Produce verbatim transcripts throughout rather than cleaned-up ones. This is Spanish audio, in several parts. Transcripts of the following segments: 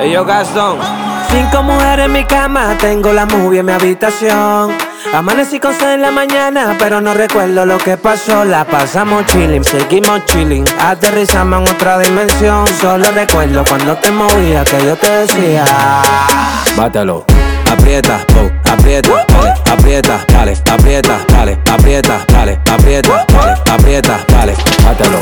Ellos Gastón. Cinco mujeres en mi cama, tengo la movie en mi habitación. Amanecí con seis en la mañana, pero no recuerdo lo que pasó. La pasamos chilling, seguimos chilling, aterrizamos en otra dimensión. Solo recuerdo cuando te movías que yo te decía: bátelo, aprieta, oh, aprieta, dale, aprieta, dale, aprieta, dale, aprieta, dale, aprieta, dale, aprieta, dale, bátelo,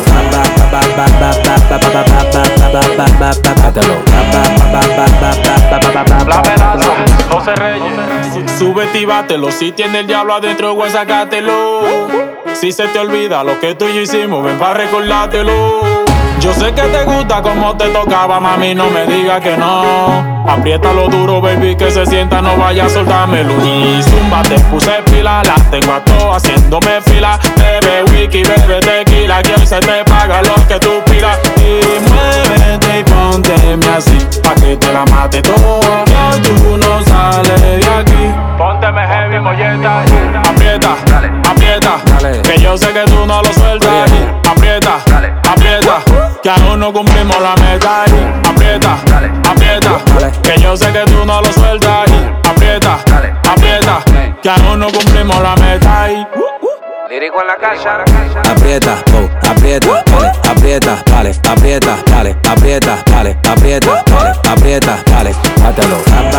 bátelo. La amenaza, José Reyes. Súbete y bátelo, si tiene el diablo adentro, güey, sácatelo. Si se te olvida lo que tú y yo hicimos, ven pa' recordártelo. Yo sé que te gusta como te tocaba, mami, no me digas que no. Apriétalo duro, baby, que se sienta, no vaya a soltármelo. Y zumba, te puse pila, la tengo a todo haciéndome fila. Bebe whisky, bebe tequila, que hoy se te paga lo que tú pidas. Y muévete y pónteme así, pa' que te la mate toda. Que hoy tú no sales de aquí. Pónteme heavy, molleta. Aprieta, dale, aprieta, dale, que yo sé que tú no lo sueltas. Aprieta, dale, aprieta, que aún no cumplimos la meta. Aprieta, dale, aprieta, dale, que yo sé que tú no lo sueltas. Aprieta, dale, aprieta, que aún no cumplimos la meta. Lírico en la casa. Aprieta, oh, aprieta, dale, aprieta, dale, aprieta, dale, aprieta, dale, aprieta, dale, aprieta, dale, bátelo,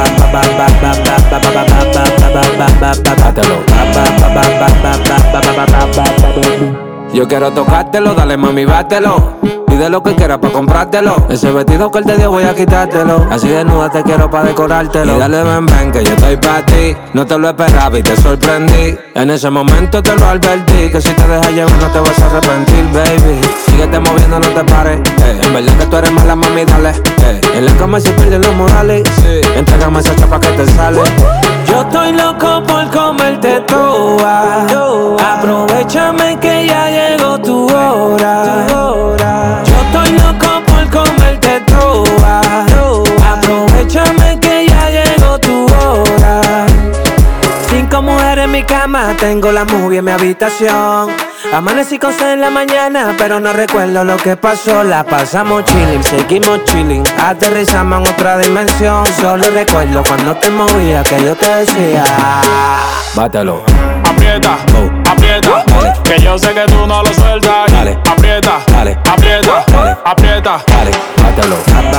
bátelo. Yo quiero tocártelo, dale mami, bátelo. Pide lo que quieras pa' comprártelo. Ese vestido que él te dio voy a quitártelo. Así desnuda te quiero pa' decorártelo. Y dale ven ven que yo estoy pa' ti. No te lo esperaba y te sorprendí. En ese momento te lo advertí, que si te dejas llevar no te vas a arrepentir, baby. Síguete moviendo, no te pares, eh. En verdad que tú eres mala, mami, dale, eh. En la cama se pierden los morales, sí. Entrégame esa chapa que te sale. yo estoy loco por comerte toda. Aprovechame que ya llegó tu hora. Yo estoy loco por comerte toda. Aprovechame que ya llegó tu hora. Cinco mujeres en mi cama, tengo la movie en mi habitación. Amanecí con seis en la mañana, pero no recuerdo lo que pasó. La pasamos chilling, seguimos chilling, aterrizamos en otra dimensión. Solo recuerdo cuando te movías que yo te decía: bátelo, aprieta, oh, aprieta, dale, que yo sé que tú no lo sueltas. Dale, aprieta, dale, aprieta, dale, aprieta, dale, bátelo,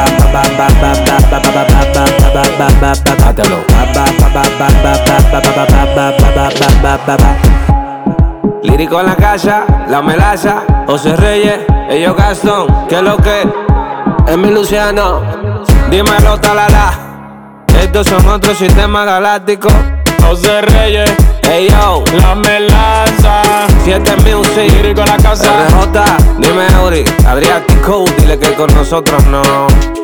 bátelo. Lírico en la casa, la melaza, José Reyes, ellos Gastón, que lo que es mi Luciano, dímelo talala. Estos son otros sistemas galácticos. José Reyes, hey yo, la melaza, siete Music, Lírico en la casa, R J, dime Uri, Adriático, dile que con nosotros no.